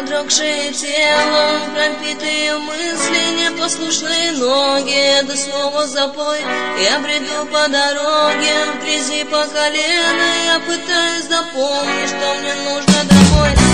продрогшее тело, пропитые мысли, непослушные ноги. Это слово запой, я бреду по дороге, в грязи по колено. Я пытаюсь запомнить, что мне нужно домой.